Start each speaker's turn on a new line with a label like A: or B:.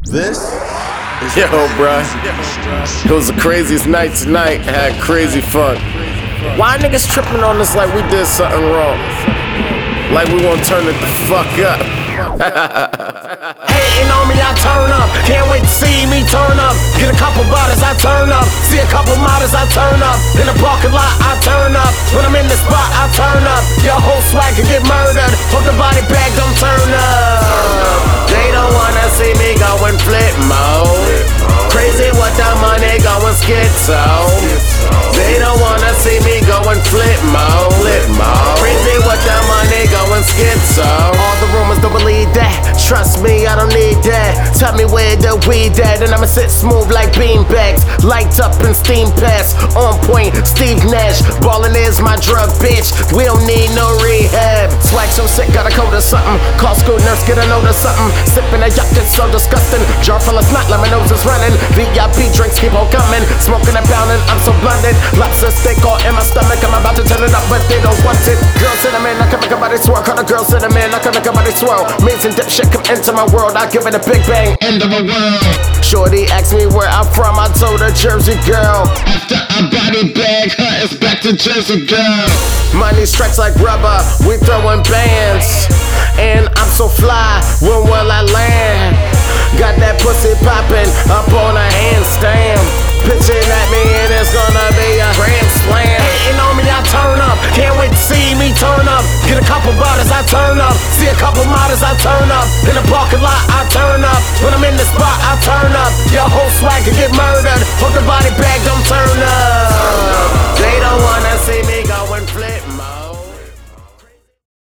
A: This is
B: Yo, bruh. It was the craziest night tonight. Had crazy fun. Why niggas tripping on us like we did something wrong? Like we won't turn it the fuck up.
C: Hating on me, I turn up. Can't wait to see me turn up. Get a couple bottles, I turn up. See a couple models, I turn up. In the parking lot, I turn up. When I'm in the spot, I turn up. Your whole swag can get murdered. Hope the body bag don't turn up. They don't wanna see me going flip mode. Crazy what the money going schizo. They don't wanna see me going flip mode. Crazy what the money going schizo. All the rumors don't believe that. Trust me, I don't need that. Tell me where the weed at, and I'ma sit smooth like beanbags. Light up and steam pass. On point, Steve Nash. Ballin' is my drug, bitch. We don't need no rehab. Swag so sick, got a coat or something. Call school nurse, get a note or something. Sippin' a yacht, it's so disgusting. Jar full of snot, like my nose is running. VIP drinks keep on coming. Smoking and pounding, I'm so blunted. Lobster steak all in my stomach. I'm about to turn it up, but they don't want it. Girls in a man, I can make a body swirl. Call the girls in a man, I can make a body swirl. Amazing dip shit come into my world. I give it a big bang. End of the world. Shorty asked me where I'm from. I told her Jersey girl. After I body bag her, it's back to Jersey girl. Money stretch like rubber. We throwing bands. And I'm so fly. When will I land? Got that pussy poppin' up on a handstand. Pitching at me and it's gonna be a grand slam. Hating on me, I turn up. Can't wait to see me turn up. Get a couple bottles, I turn up.